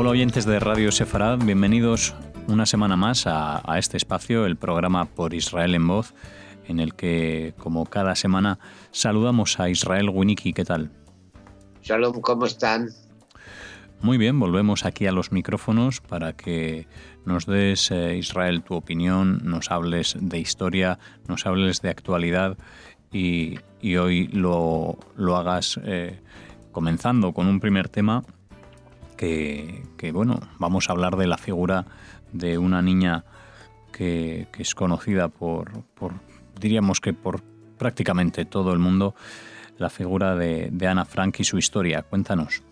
Hola oyentes de Radio Sefarad, bienvenidos una semana más a este espacio, el programa Por Israel en Voz, en el que, como cada semana, saludamos a Israel Winnicki. ¿Qué tal? Shalom, ¿cómo están? Muy bien, volvemos aquí a los micrófonos para que nos des, Israel, tu opinión, nos hables de historia, nos hables de actualidad y hoy lo hagas comenzando con un primer tema que, bueno, vamos a hablar de la figura de una niña que es conocida por diríamos que por prácticamente todo el mundo, la figura de Ana Frank y su historia. Cuéntanos.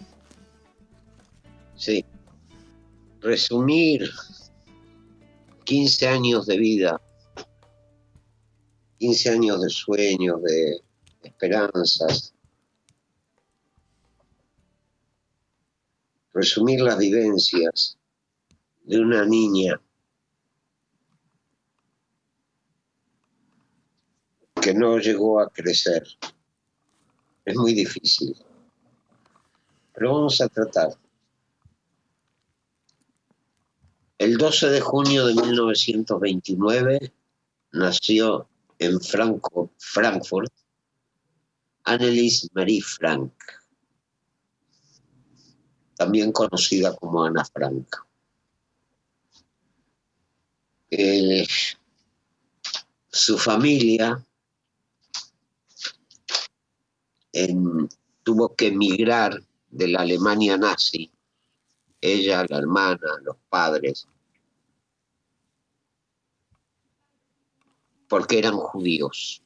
Sí. Resumir 15 años de vida, 15 años de sueños, de esperanzas. Resumir las vivencias de una niña que no llegó a crecer. Es muy difícil. Pero vamos a tratar. El 12 de junio de 1929 nació en Frankfurt Annelies Marie Frank, también conocida como Ana Frank. Su familia tuvo que emigrar de la Alemania nazi, ella, la hermana, los padres, porque eran judíos.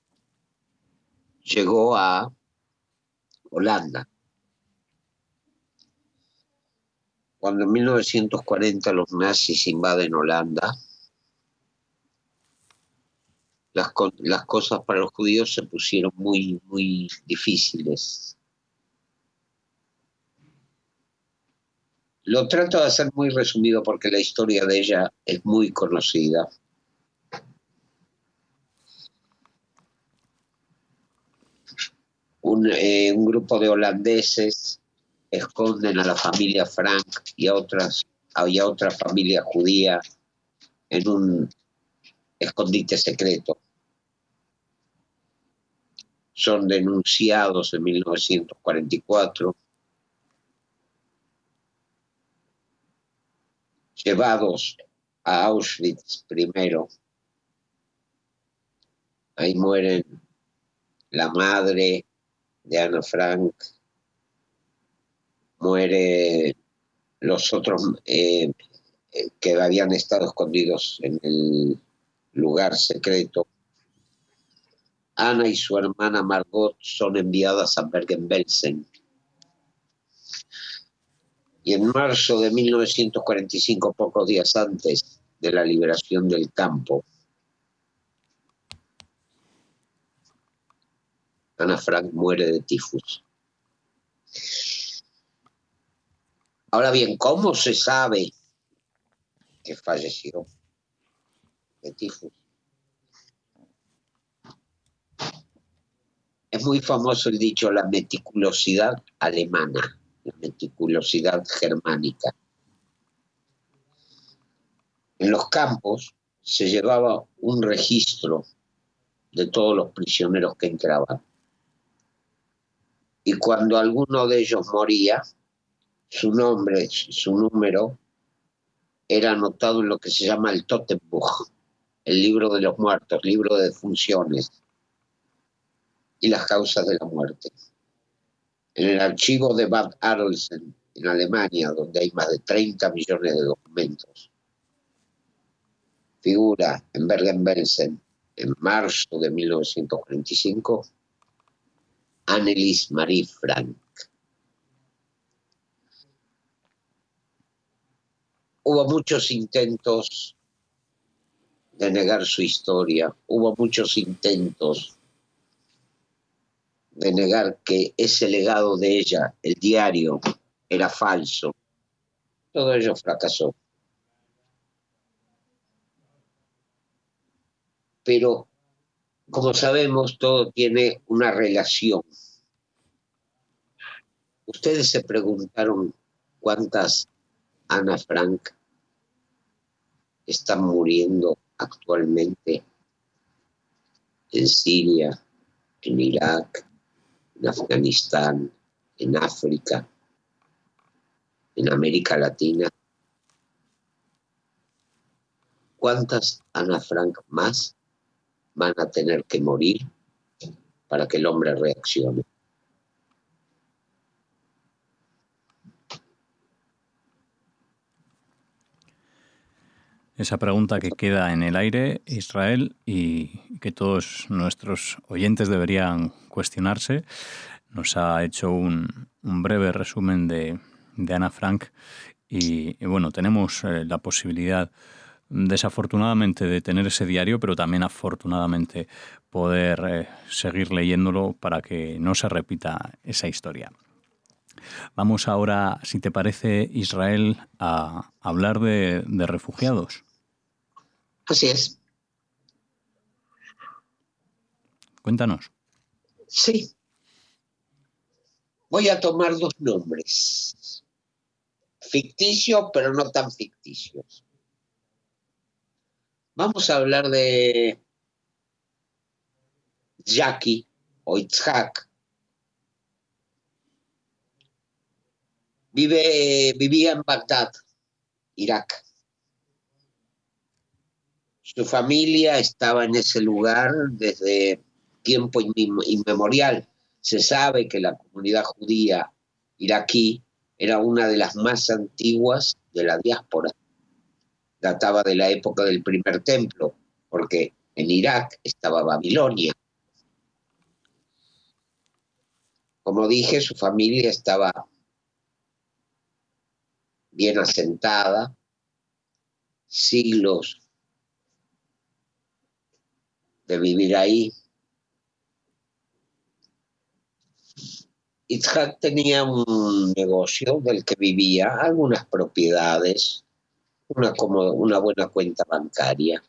Llegó a Holanda. Cuando en 1940 los nazis invaden Holanda, las cosas para los judíos se pusieron muy, muy difíciles. Lo trato de hacer muy resumido porque la historia de ella es muy conocida. Un grupo de holandeses esconden a la familia Frank y a otra familia judía en un escondite secreto. Son denunciados en 1944, llevados a Auschwitz primero. Ahí mueren la madre de Ana Frank, mueren los otros que habían estado escondidos en el lugar secreto. Ana y su hermana Margot son enviadas a Bergen-Belsen. Y en marzo de 1945, pocos días antes de la liberación del campo, Ana Frank muere de tifus. Ahora bien, ¿cómo se sabe que falleció de tifus? Es muy famoso el dicho, la meticulosidad alemana, la meticulosidad germánica. En los campos se llevaba un registro de todos los prisioneros que entraban. Y cuando alguno de ellos moría, su nombre, su número, era anotado en lo que se llama el Totenbuch, el libro de los muertos, libro de defunciones y las causas de la muerte. En el archivo de Bad Arolsen, en Alemania, donde hay más de 30 millones de documentos, figura en Bergen-Belsen, en marzo de 1945, Annelies Marie Frank. Hubo muchos intentos de negar su historia, hubo muchos intentos de negar que ese legado de ella, el diario, era falso. Todo ello fracasó. Pero, como sabemos, todo tiene una relación. Ustedes se preguntaron ¿Cuántas Ana Frank están muriendo actualmente en Siria, en Irak, en Afganistán, en África, en América Latina? ¿Cuántas Ana Frank más van a tener que morir para que el hombre reaccione? Esa pregunta que queda en el aire, Israel, y que todos nuestros oyentes deberían cuestionarse. Nos ha hecho un breve resumen de Ana Frank y bueno, tenemos la posibilidad, desafortunadamente, de tener ese diario, pero también afortunadamente poder seguir leyéndolo para que no se repita esa historia. Vamos ahora, si te parece, Israel, a hablar de refugiados. Así es. Cuéntanos. Sí. Voy a tomar dos nombres. Ficticios, pero no tan ficticios. Vamos a hablar de Jackie o Itzhak. Vivía en Bagdad, Irak. Su familia estaba en ese lugar desde tiempo inmemorial. Se sabe que la comunidad judía iraquí era una de las más antiguas de la diáspora. Databa de la época del primer templo, porque en Irak estaba Babilonia. Como dije, su familia estaba bien asentada, siglos de vivir ahí. Itzhak tenía un negocio del que vivía, algunas propiedades, una buena cuenta bancaria.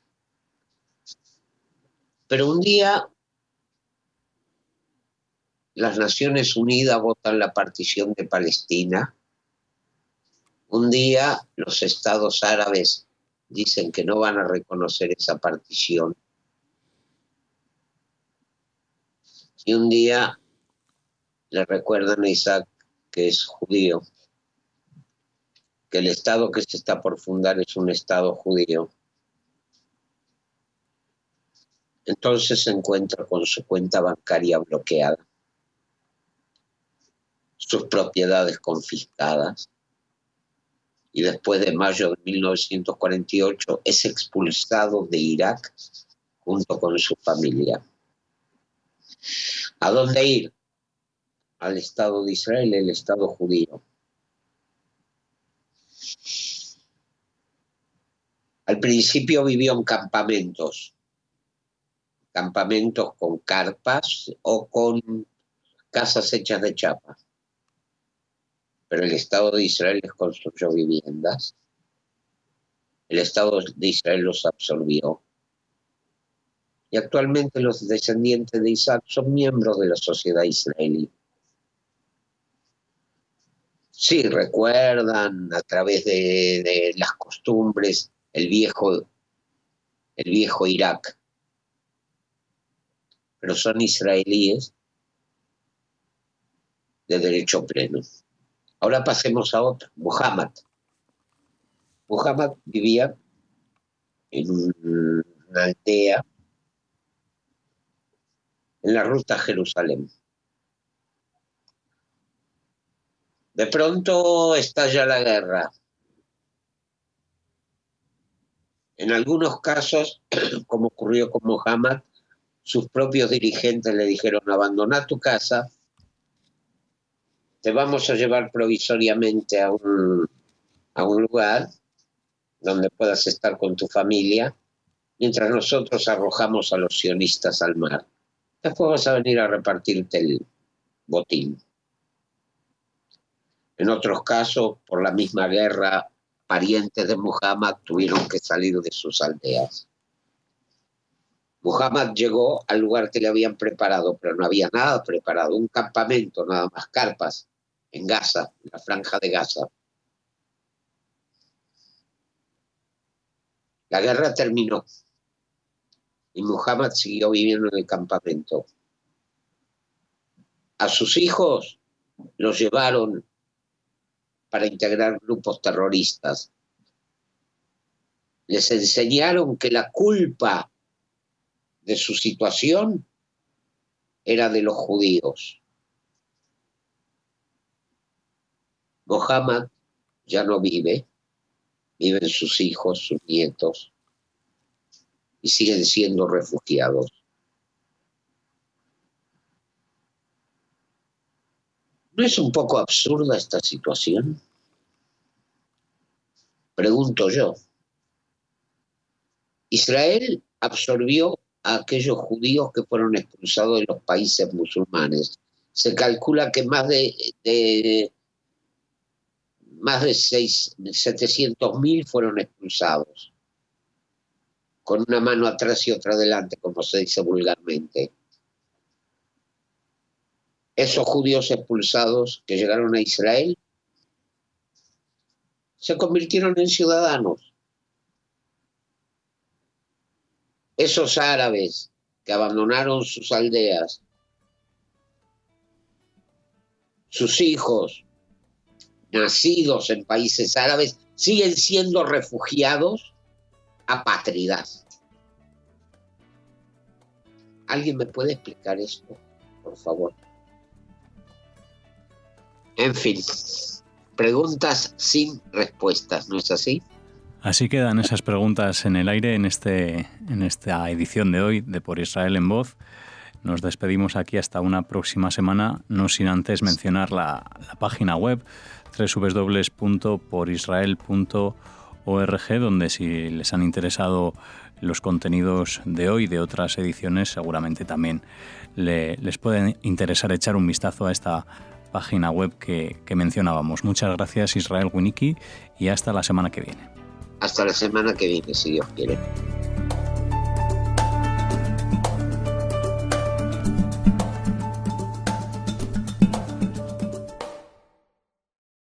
Pero un día las Naciones Unidas votan la partición de Palestina. Un día los estados árabes dicen que no van a reconocer esa partición. Y un día le recuerdan a Isaac que es judío, que el estado que se está por fundar es un estado judío. Entonces se encuentra con su cuenta bancaria bloqueada, sus propiedades confiscadas, y después de mayo de 1948 es expulsado de Irak junto con su familia. ¿A dónde ir? Al Estado de Israel, el Estado judío. Al principio vivió en campamentos con carpas o con casas hechas de chapa. Pero el Estado de Israel les construyó viviendas. El Estado de Israel los absorbió. Y actualmente los descendientes de Isaac son miembros de la sociedad israelí. Sí, recuerdan a través de las costumbres el viejo Irak. Pero son israelíes de derecho pleno. Ahora pasemos a otro, Muhammad. Muhammad vivía en una aldea en la ruta a Jerusalén. De pronto estalla la guerra. En algunos casos, como ocurrió con Muhammad, sus propios dirigentes le dijeron: abandona tu casa, te vamos a llevar provisoriamente a un lugar donde puedas estar con tu familia, mientras nosotros arrojamos a los sionistas al mar. Después vas a venir a repartirte el botín. En otros casos, por la misma guerra, parientes de Muhammad tuvieron que salir de sus aldeas. Muhammad llegó al lugar que le habían preparado, pero no había nada preparado, un campamento, nada más, carpas, en Gaza, en la franja de Gaza. La guerra terminó y Muhammad siguió viviendo en el campamento. A sus hijos los llevaron para integrar grupos terroristas. Les enseñaron que la culpa de su situación era de los judíos. Muhammad ya no vive, viven sus hijos, sus nietos, y siguen siendo refugiados. ¿No es un poco absurda esta situación? Pregunto yo. Israel absorbió a aquellos judíos que fueron expulsados de los países musulmanes. Se calcula que más de 700.000 fueron expulsados, con una mano atrás y otra adelante, como se dice vulgarmente. Esos judíos expulsados que llegaron a Israel se convirtieron en ciudadanos. Esos árabes que abandonaron sus aldeas, sus hijos nacidos en países árabes, siguen siendo refugiados apátridas. ¿Alguien me puede explicar esto, por favor? En fin, preguntas sin respuestas, ¿no es así? Así quedan esas preguntas en el aire en esta edición de hoy de Por Israel en Voz. Nos despedimos aquí hasta una próxima semana, no sin antes mencionar la página web www.porisrael.org, donde si les han interesado los contenidos de hoy y de otras ediciones, seguramente también les puede interesar echar un vistazo a esta página web que mencionábamos. Muchas gracias, Israel Winicky, y hasta la semana que viene. Hasta la semana que viene, si Dios quiere.